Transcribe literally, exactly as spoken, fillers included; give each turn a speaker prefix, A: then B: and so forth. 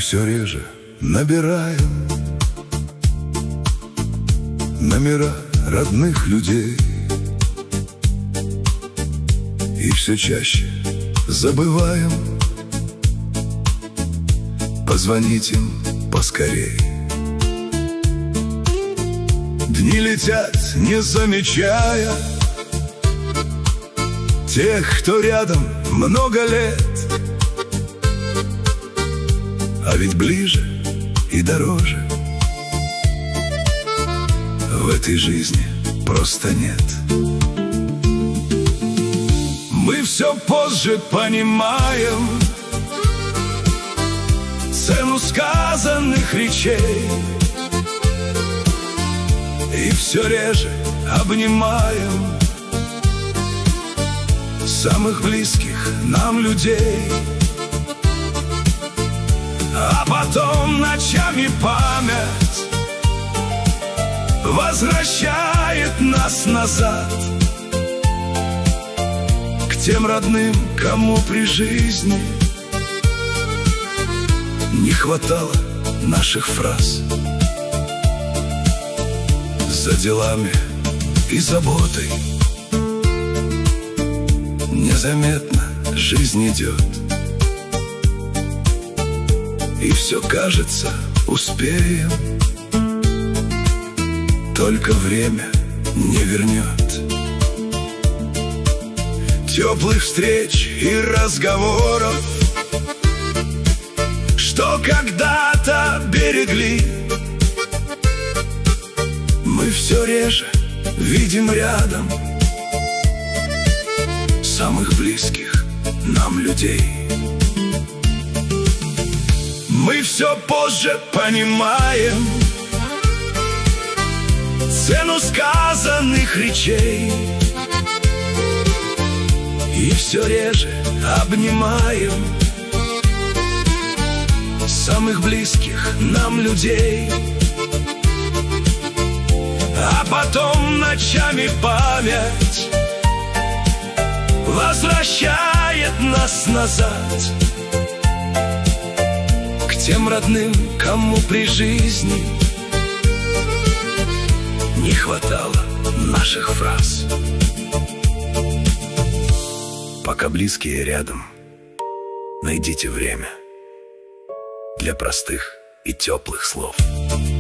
A: все реже набираем номера родных людей, и все чаще забываем позвонить им поскорей. Дни летят, не замечая тех, кто рядом много лет, а ведь ближе и дороже в этой жизни просто нет. Мы все позже понимаем цену сказанных речей, и все реже обнимаем самых близких нам людей. А потом ночами память возвращает нас назад к тем родным, кому при жизни не хватало наших фраз. За делами и заботой незаметно жизнь идет, и все кажется, успеем, только время не вернет теплых встреч и разговоров, что когда-то берегли. Мы все реже видим рядом самых близких нам людей. Мы все позже понимаем цену сказанных речей, и все реже обнимаем самых близких нам людей. А потом ночами память возвращает нас назад к тем родным, кому при жизни не хватало наших фраз. Пока близкие рядом, найдите время для простых и теплых слов.